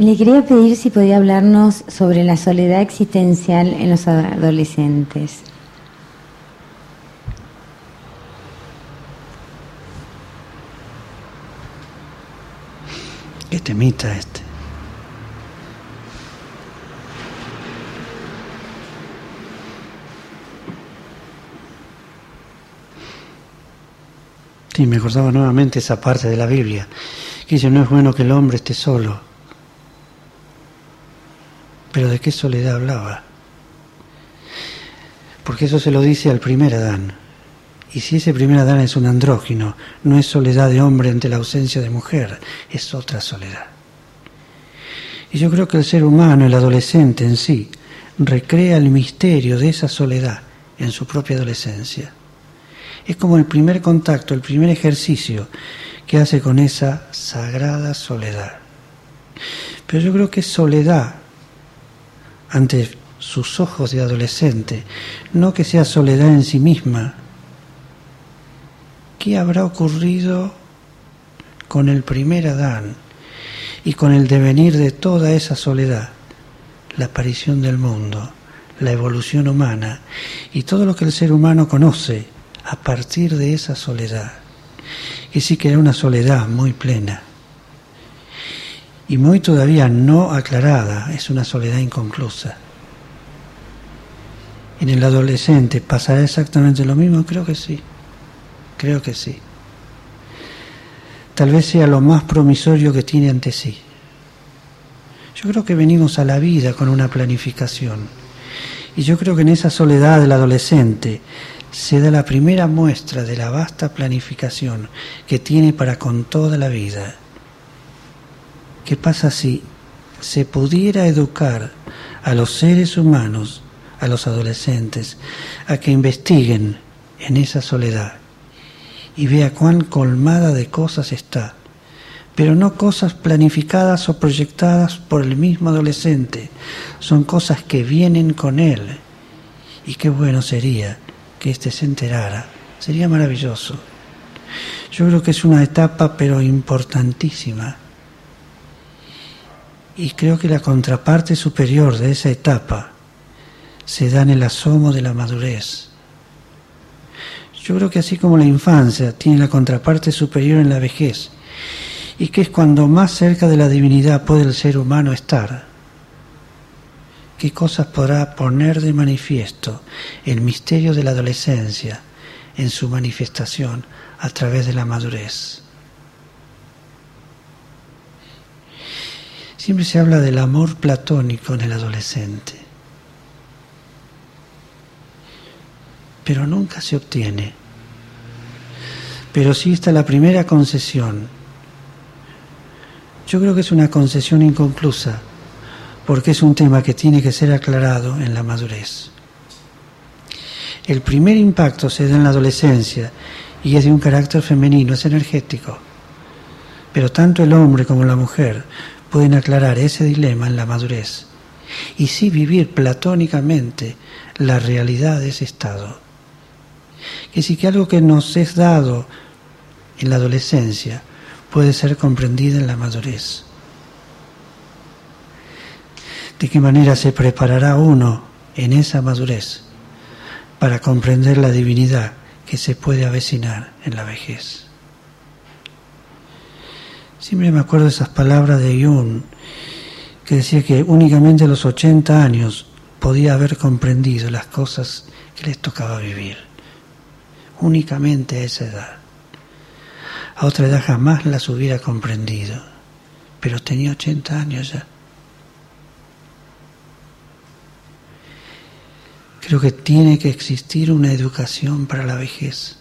Le quería pedir si podía hablarnos sobre la soledad existencial en los adolescentes. ¿Qué temita este? Sí, me acordaba nuevamente esa parte de la Biblia, que dice, no es bueno que el hombre esté solo. Pero ¿de qué soledad hablaba? Porque eso se lo dice al primer Adán. Y si ese primer Adán es un andrógino, no es soledad de hombre ante la ausencia de mujer, es otra soledad. Y yo creo que el ser humano, el adolescente en sí, recrea el misterio de esa soledad en su propia adolescencia. Es como el primer contacto, el primer ejercicio que hace con esa sagrada soledad. Pero yo creo que es soledad ante sus ojos de adolescente, no que sea soledad en sí misma. ¿Qué habrá ocurrido con el primer Adán y con el devenir de toda esa soledad? La aparición del mundo, la evolución humana y todo lo que el ser humano conoce a partir de esa soledad, que sí que era una soledad muy plena y muy todavía no aclarada, es una soledad inconclusa. ¿En el adolescente pasará exactamente lo mismo? Creo que sí. Creo que sí. Tal vez sea lo más promisorio que tiene ante sí. Yo creo que venimos a la vida con una planificación. Y yo creo que en esa soledad del adolescente se da la primera muestra de la vasta planificación que tiene para con toda la vida. ¿Qué pasa si se pudiera educar a los seres humanos, a los adolescentes, a que investiguen en esa soledad y vea cuán colmada de cosas está, pero no cosas planificadas o proyectadas por el mismo adolescente, son cosas que vienen con él, y qué bueno sería que éste se enterara, sería maravilloso. Yo creo que es una etapa pero importantísima, y creo que la contraparte superior de esa etapa se da en el asomo de la madurez. Yo creo que así como la infancia tiene la contraparte superior en la vejez, y que es cuando más cerca de la divinidad puede el ser humano estar, ¿qué cosas podrá poner de manifiesto el misterio de la adolescencia en su manifestación a través de la madurez? Siempre se habla del amor platónico en el adolescente, pero nunca se obtiene. Pero sí está la primera concesión. Yo creo que es una concesión inconclusa, porque es un tema que tiene que ser aclarado en la madurez. El primer impacto se da en la adolescencia y es de un carácter femenino, es energético. Pero tanto el hombre como la mujer pueden aclarar ese dilema en la madurez y sí vivir platónicamente la realidad de ese estado. Que sí que algo que nos es dado en la adolescencia puede ser comprendido en la madurez. ¿De qué manera se preparará uno en esa madurez para comprender la divinidad que se puede avecinar en la vejez? Siempre me acuerdo de esas palabras de Jung, que decía que únicamente a los 80 años podía haber comprendido las cosas que les tocaba vivir. Únicamente a esa edad. A otra edad jamás las hubiera comprendido, pero tenía 80 años ya. Creo que tiene que existir una educación para la vejez,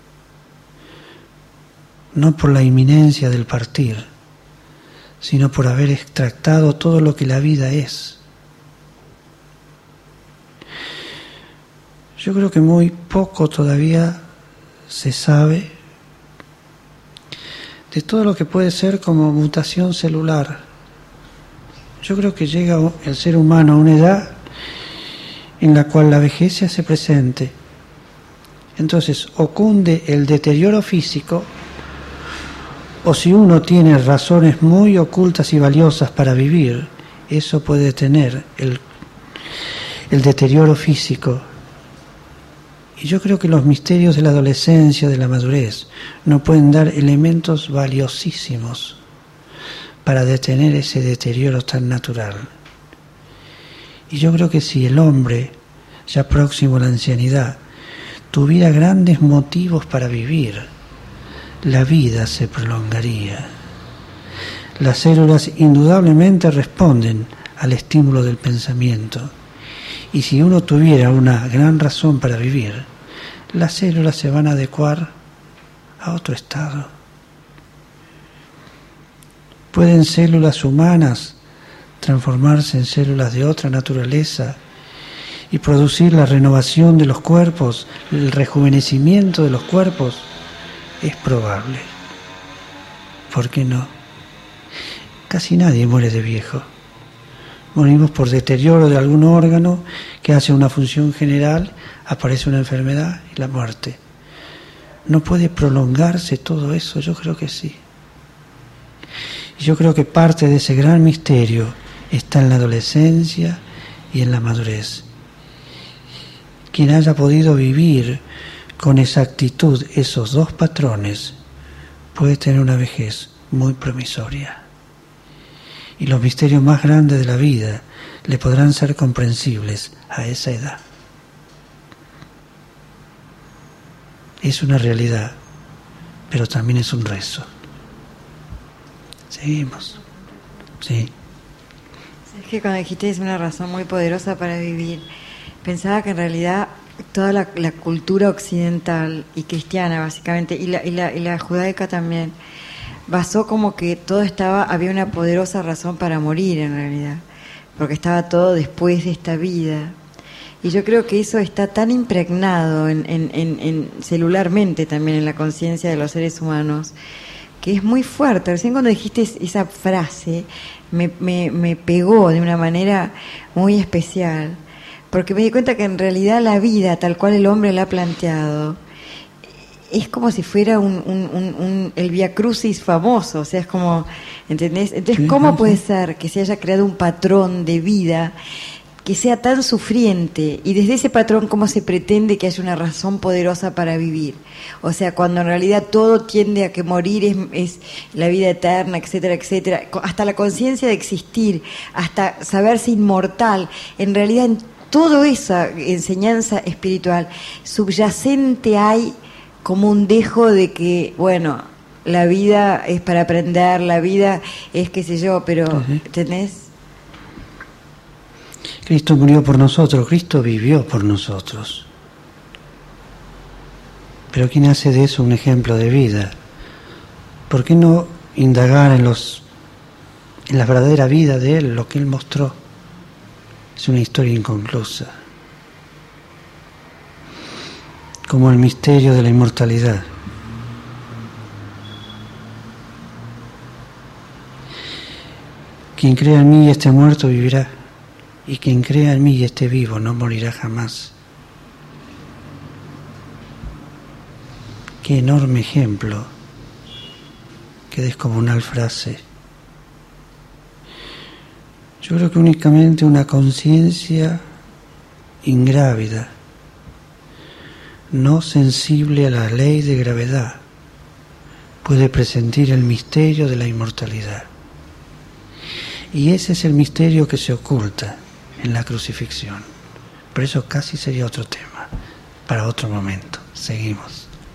no por la inminencia del partir, sino por haber extractado todo lo que la vida es. Yo creo que muy poco todavía se sabe de todo lo que puede ser como mutación celular. Yo creo que llega el ser humano a una edad en la cual la vejez se hace presente. Entonces, o cunde el deterioro físico O si uno tiene razones muy ocultas y valiosas para vivir, eso puede tener el deterioro físico. Y yo creo que los misterios de la adolescencia, de la madurez, nos pueden dar elementos valiosísimos para detener ese deterioro tan natural. Y yo creo que si el hombre, ya próximo a la ancianidad, tuviera grandes motivos para vivir, la vida se prolongaría. Las células indudablemente responden al estímulo del pensamiento. Y si uno tuviera una gran razón para vivir, las células se van a adecuar a otro estado. ¿Pueden células humanas transformarse en células de otra naturaleza y producir la renovación de los cuerpos, el rejuvenecimiento de los cuerpos? Es probable. ¿Por qué no? Casi nadie muere de viejo. Morimos por deterioro de algún órgano que hace una función general, aparece una enfermedad y la muerte. ¿No puede prolongarse todo eso? Yo creo que sí. Y yo creo que parte de ese gran misterio está en la adolescencia y en la madurez. Quien haya podido vivir con exactitud esos dos patrones puede tener una vejez muy promisoria. Y los misterios más grandes de la vida le podrán ser comprensibles a esa edad. Es una realidad, pero también es un rezo. Seguimos. Sí. Es que cuando dijiste es una razón muy poderosa para vivir, pensaba que en realidad toda la cultura occidental y cristiana básicamente, y la judaica también, basó como que todo había una poderosa razón para morir en realidad, porque estaba todo después de esta vida. Y yo creo que eso está tan impregnado en celularmente también en la conciencia de los seres humanos, que es muy fuerte. Recién cuando dijiste esa frase, me pegó de una manera muy especial, porque me di cuenta que en realidad la vida, tal cual el hombre la ha planteado, es como si fuera el Vía Crucis famoso, o sea, es como, ¿entendés? Entonces, ¿cómo puede ser que se haya creado un patrón de vida que sea tan sufriente? Y desde ese patrón, ¿cómo se pretende que haya una razón poderosa para vivir? O sea, cuando en realidad todo tiende a que morir es la vida eterna, etcétera, etcétera. Hasta la conciencia de existir, hasta saberse inmortal, en realidad en toda esa enseñanza espiritual subyacente hay como un dejo de que, bueno, la vida es para aprender, la vida es qué sé yo, pero, ¿entendés? Cristo murió por nosotros, Cristo vivió por nosotros. Pero ¿quién hace de eso un ejemplo de vida? ¿Por qué no indagar en la verdadera vida de Él, lo que Él mostró? Es una historia inconclusa. Como el misterio de la inmortalidad. Quien crea en mí y esté muerto vivirá, y quien crea en mí y esté vivo no morirá jamás. Qué enorme ejemplo, qué descomunal frase. Yo creo que únicamente una conciencia ingrávida, no sensible a la ley de gravedad, puede presentir el misterio de la inmortalidad. Y ese es el misterio que se oculta en la crucifixión. Pero eso casi sería otro tema, para otro momento. Seguimos.